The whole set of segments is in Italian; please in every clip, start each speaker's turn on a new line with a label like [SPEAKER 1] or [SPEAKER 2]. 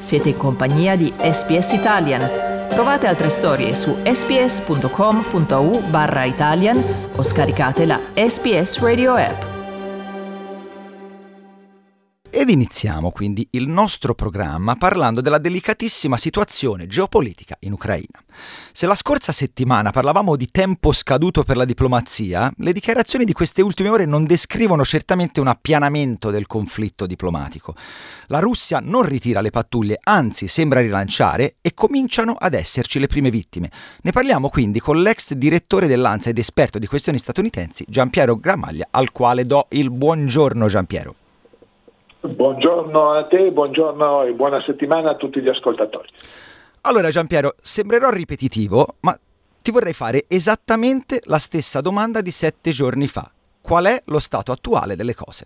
[SPEAKER 1] Siete in compagnia di SBS Italian. Trovate altre storie su sbs.com.au/Italian o scaricate la SBS Radio app.
[SPEAKER 2] Ed iniziamo quindi il nostro programma parlando della delicatissima situazione geopolitica in Ucraina. Se la scorsa settimana parlavamo di tempo scaduto per la diplomazia, le dichiarazioni di queste ultime ore non descrivono certamente un appianamento del conflitto diplomatico. La Russia non ritira le pattuglie, anzi sembra rilanciare e cominciano ad esserci le prime vittime. Ne parliamo quindi con l'ex direttore dell'ANSA ed esperto di questioni statunitensi, Giampiero Gramaglia, al quale do il buongiorno. Giampiero.
[SPEAKER 3] Buongiorno a te, buongiorno e buona settimana a tutti gli ascoltatori.
[SPEAKER 2] Allora Giampiero, sembrerò ripetitivo, ma ti vorrei fare esattamente la stessa domanda di 7 giorni fa. Qual è lo stato attuale delle cose?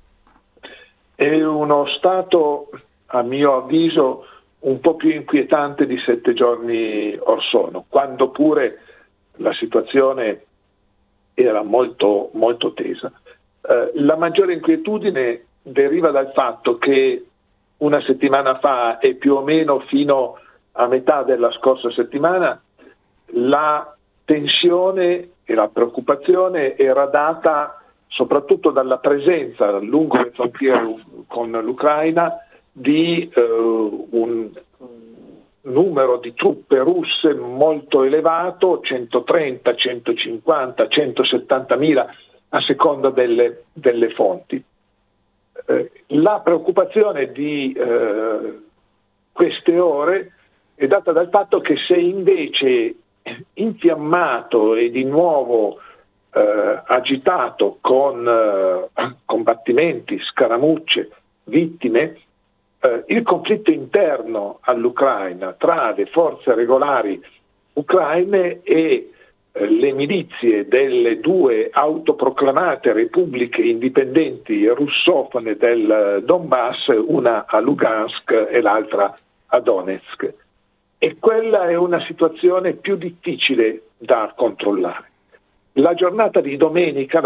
[SPEAKER 3] È uno stato, a mio avviso, un po' più inquietante di 7 giorni or sono, quando pure la situazione era molto, molto tesa. La maggiore inquietudine deriva dal fatto che una settimana fa e più o meno fino a metà della scorsa settimana la tensione e la preoccupazione era data soprattutto dalla presenza lungo le frontiere con l'Ucraina di un numero di truppe russe molto elevato, 130, 150, 170 mila a seconda delle fonti. La preoccupazione di queste ore è data dal fatto che se invece infiammato e di nuovo agitato con combattimenti, scaramucce, vittime, il conflitto interno all'Ucraina tra le forze regolari ucraine e le milizie delle 2 autoproclamate repubbliche indipendenti russofone del Donbass, una a Lugansk e l'altra a Donetsk. E quella è una situazione più difficile da controllare. La giornata di domenica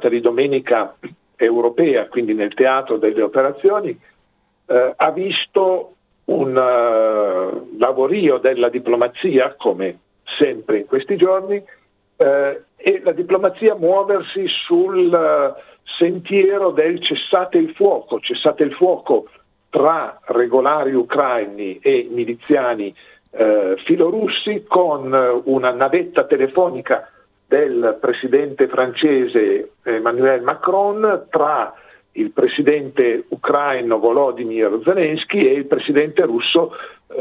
[SPEAKER 3] europea, quindi nel teatro delle operazioni, ha visto un lavorio della diplomazia, come sempre in questi giorni, e la diplomazia muoversi sul sentiero del cessate il fuoco tra regolari ucraini e miliziani filorussi, con una navetta telefonica del presidente francese Emmanuel Macron tra il presidente ucraino Volodymyr Zelensky e il presidente russo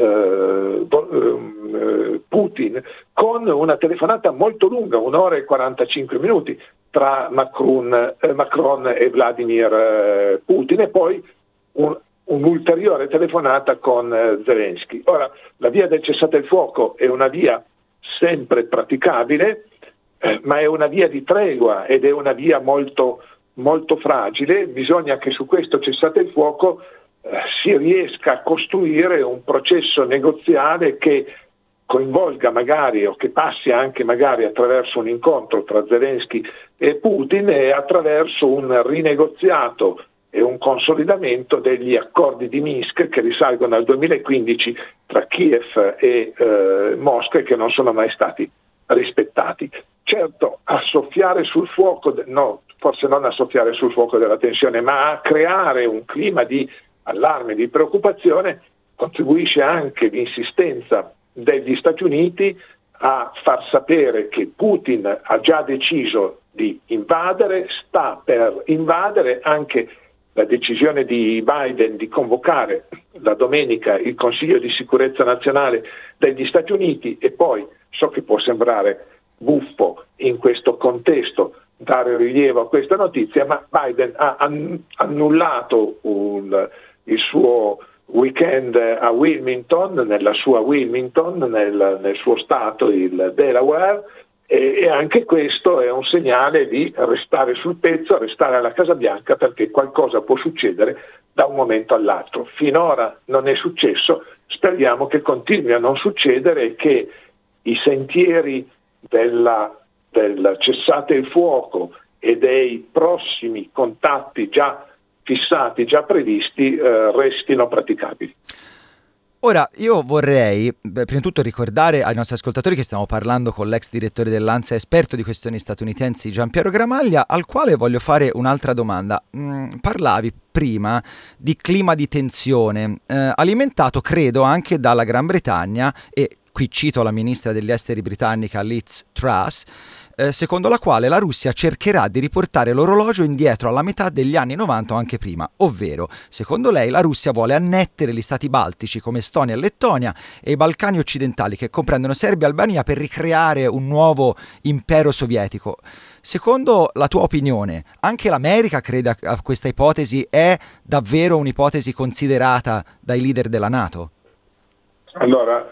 [SPEAKER 3] Putin, con una telefonata molto lunga, 1 ora e 45 minuti, tra Macron e Vladimir Putin, e poi un'ulteriore telefonata con Zelensky. Ora, la via del cessate il fuoco è una via sempre praticabile, ma è una via di tregua ed è una via molto, molto fragile. Bisogna che su questo cessate il fuoco si riesca a costruire un processo negoziale che coinvolga magari, o che passi anche magari attraverso un incontro tra Zelensky e Putin e attraverso un rinegoziato e un consolidamento degli accordi di Minsk che risalgono al 2015 tra Kiev e Mosca e che non sono mai stati rispettati. Certo, a soffiare sul fuoco, no, forse non a soffiare sul fuoco della tensione, ma a creare un clima di allarme, di preoccupazione, contribuisce anche l'insistenza degli Stati Uniti a far sapere che Putin ha già deciso di invadere, sta per invadere. Anche la decisione di Biden di convocare la domenica il Consiglio di sicurezza nazionale degli Stati Uniti, e poi, so che può sembrare buffo in questo contesto dare rilievo a questa notizia, ma Biden ha annullato il suo weekend a Wilmington, nella sua Wilmington, nel suo stato, il Delaware, e anche questo è un segnale di restare sul pezzo, restare alla Casa Bianca, perché qualcosa può succedere da un momento all'altro. Finora non è successo, speriamo che continui a non succedere e che i sentieri del cessate il fuoco e dei prossimi contatti già fissati, già previsti, restino praticabili.
[SPEAKER 2] Ora, io vorrei, prima di tutto, ricordare ai nostri ascoltatori che stiamo parlando con l'ex direttore dell'ANSA, esperto di questioni statunitensi, Giampiero Gramaglia, al quale voglio fare un'altra domanda. Parlavi prima di clima di tensione, alimentato, credo, anche dalla Gran Bretagna, e qui cito la ministra degli esteri britannica Liz Truss, secondo la quale la Russia cercherà di riportare l'orologio indietro alla metà degli anni 90 o anche prima, ovvero, secondo lei, la Russia vuole annettere gli stati baltici come Estonia e Lettonia e i Balcani occidentali, che comprendono Serbia e Albania, per ricreare un nuovo impero sovietico. Secondo la tua opinione, anche l'America crede a questa ipotesi? È davvero un'ipotesi considerata dai leader della NATO?
[SPEAKER 3] Allora,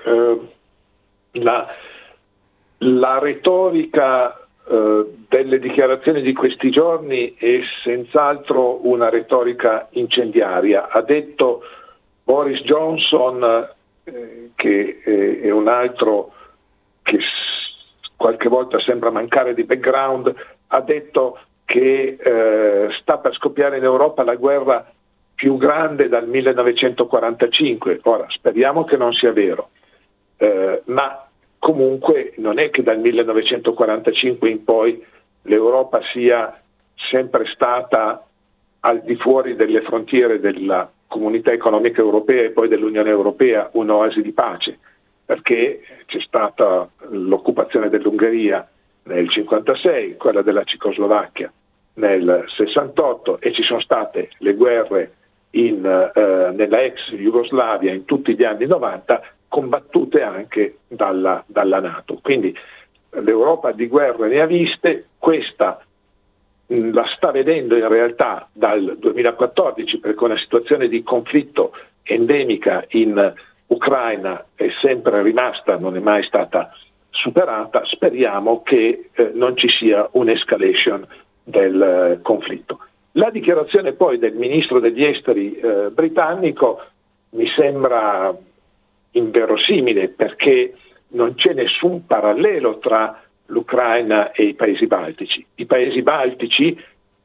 [SPEAKER 3] la retorica delle dichiarazioni di questi giorni è senz'altro una retorica incendiaria. Ha detto Boris Johnson, che è un altro che qualche volta sembra mancare di background, ha detto che sta per scoppiare in Europa la guerra più grande dal 1945. Ora, speriamo che non sia vero, ma comunque non è che dal 1945 in poi l'Europa sia sempre stata al di fuori delle frontiere della Comunità Economica Europea e poi dell'Unione Europea un'oasi di pace, perché c'è stata l'occupazione dell'Ungheria nel 1956, quella della Cecoslovacchia nel 68, e ci sono state le guerre nella ex Jugoslavia in tutti gli anni 90, combattute anche dalla NATO. Quindi l'Europa di guerre ne ha viste, questa la sta vedendo in realtà dal 2014, perché una situazione di conflitto endemica in Ucraina è sempre rimasta, non è mai stata superata. Speriamo che non ci sia un'escalation del conflitto. La dichiarazione poi del ministro degli esteri britannico mi sembra inverosimile, perché non c'è nessun parallelo tra l'Ucraina e i paesi baltici. I paesi baltici,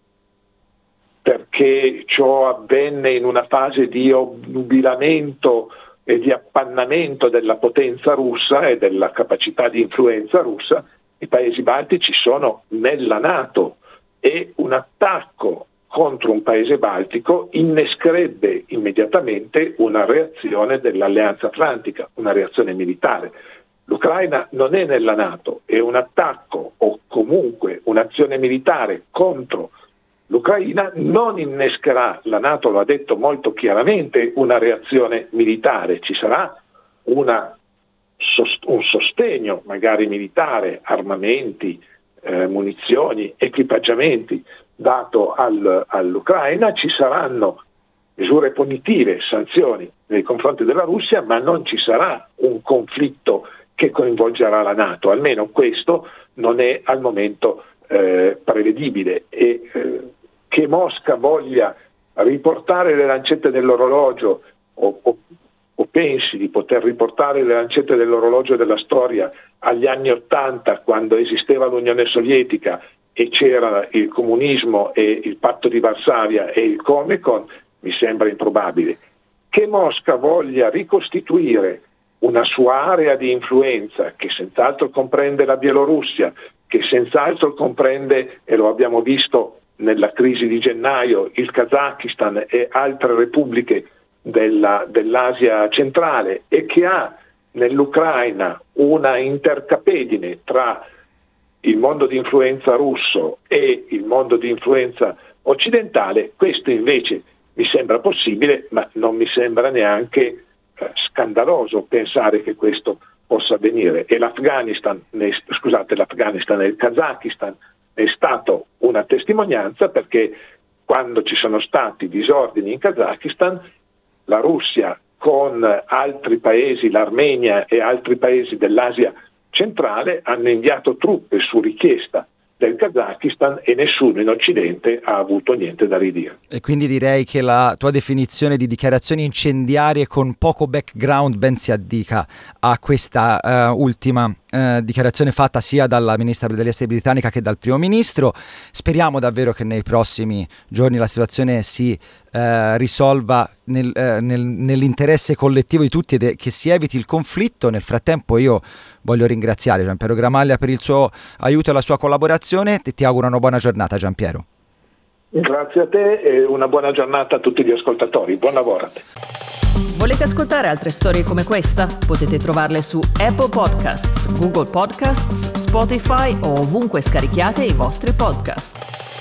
[SPEAKER 3] perché ciò avvenne in una fase di obnubilamento e di appannamento della potenza russa e della capacità di influenza russa, i paesi baltici sono nella NATO, e un attacco contro un paese baltico innescherebbe immediatamente una reazione dell'Alleanza Atlantica, una reazione militare. L'Ucraina non è nella NATO, e un attacco o comunque un'azione militare contro l'Ucraina non innescherà, la NATO lo ha detto molto chiaramente, una reazione militare. Ci sarà un sostegno magari militare, armamenti, munizioni, equipaggiamenti dato all'Ucraina, ci saranno misure punitive, sanzioni nei confronti della Russia, ma non ci sarà un conflitto che coinvolgerà la NATO, almeno questo non è al momento prevedibile. E che Mosca voglia riportare le lancette dell'orologio o pensi di poter riportare le lancette dell'orologio della storia agli anni '80, quando esisteva l'Unione Sovietica e c'era il comunismo e il patto di Varsavia e il Comecon, mi sembra improbabile. Che Mosca voglia ricostituire una sua area di influenza, che senz'altro comprende la Bielorussia, che senz'altro comprende, e lo abbiamo visto nella crisi di gennaio, il Kazakistan e altre repubbliche dell'Asia centrale, e che ha nell'Ucraina una intercapedine tra il mondo di influenza russo e il mondo di influenza occidentale, questo invece mi sembra possibile, ma non mi sembra neanche scandaloso pensare che questo possa avvenire. E l'Afghanistan e il Kazakistan è stato una testimonianza, perché quando ci sono stati disordini in Kazakistan, la Russia con altri paesi, l'Armenia e altri paesi dell'Asia centrale, hanno inviato truppe su richiesta del Kazakistan, e nessuno in Occidente ha avuto niente da ridire.
[SPEAKER 2] E quindi direi che la tua definizione di dichiarazioni incendiarie con poco background ben si addica a questa ultima dichiarazione fatta sia dalla ministra degli esteri britannica che dal primo ministro. Speriamo davvero che nei prossimi giorni la situazione si risolva nell'interesse collettivo di tutti e che si eviti il conflitto. Nel frattempo io voglio ringraziare Giampiero Gramaglia per il suo aiuto e la sua collaborazione e ti auguro una buona giornata, Giampiero.
[SPEAKER 3] Grazie a te e una buona giornata a tutti gli ascoltatori. Buon lavoro a te.
[SPEAKER 1] Volete ascoltare altre storie come questa? Potete trovarle su Apple Podcasts, Google Podcasts, Spotify o ovunque scarichiate i vostri podcast.